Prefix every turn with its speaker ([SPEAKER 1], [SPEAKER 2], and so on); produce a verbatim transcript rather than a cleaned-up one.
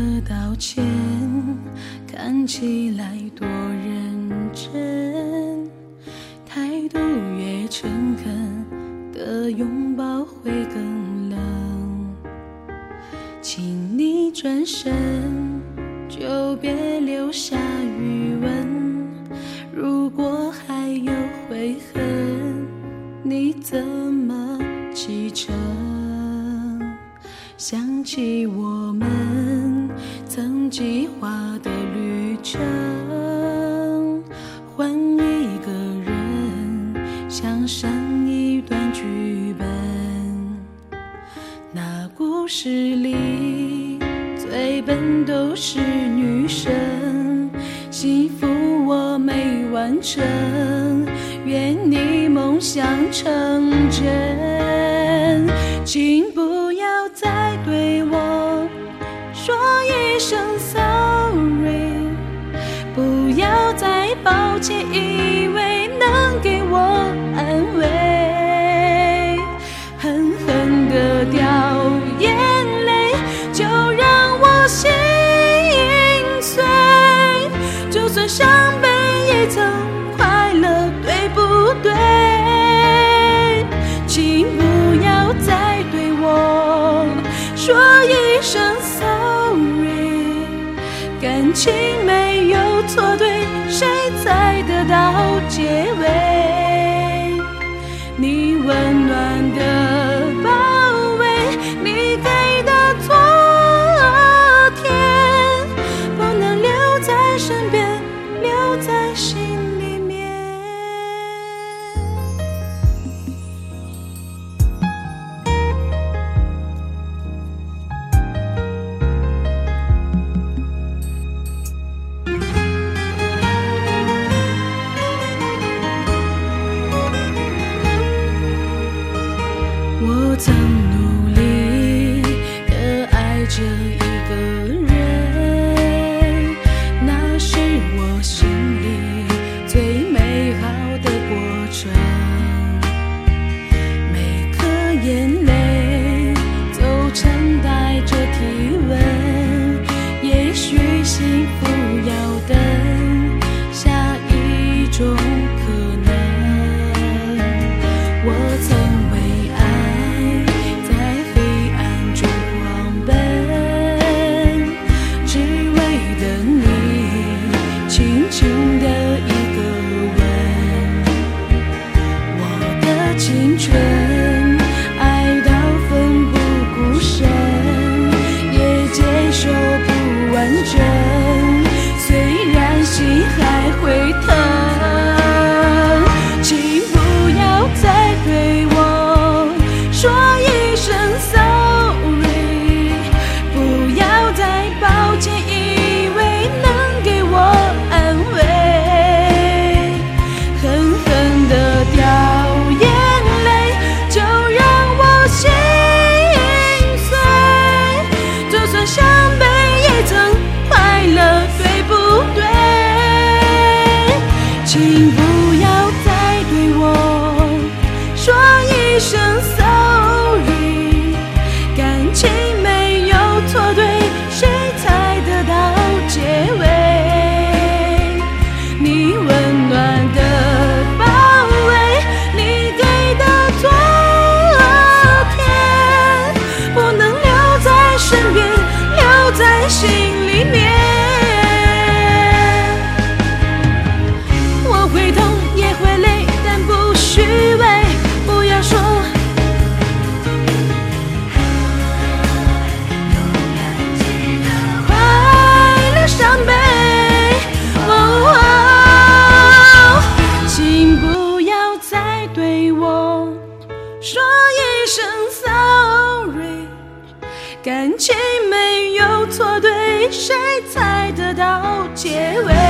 [SPEAKER 1] 道歉，看起来多认真，态度越诚恳的拥抱会更冷。请你转身，就别留下余温，如果还有悔恨，你怎么启程？想起我们曾计划的旅程，换一个人，像上一段剧本。那故事里最笨都是女生，幸福我没完成，愿你梦想成真。请不要再对我说一声 sorry， 不要再抱歉，以为能给我安慰，狠狠地掉眼泪，就让我心碎。就算伤悲也曾快乐，对不对？请不要再对我说一声 sorry， 感情没有错对，谁才得到结尾？你温暖的包围，你给的昨天，不能留在身边，留在心里面。我曾努力地爱着一个人，那是我心里最美好的过程。每颗眼泪都承载着体温，也许幸福要等下一种可能。我曾为爱在黑暗中狂奔，只为等你轻轻的一个吻。我的青春爱到奋不顾身，也接受不完整，虽然心还会疼。请不要再对我说一声 sorry， 不要再抱歉，以为能给我安慰，狠狠地掉眼泪，就让我心碎。就算伤悲也曾快乐，对不对？请不要再对我说一声 sorry， 感情没有错对，谁才得到结尾？你温暖的包围，你给的昨天，不能留在身边，留在心里面。我会痛也会累，但不虚伪，不要说快乐伤悲。哦哦，请不要再对我说一声 sorry， 感情没有错对，谁才得到结尾？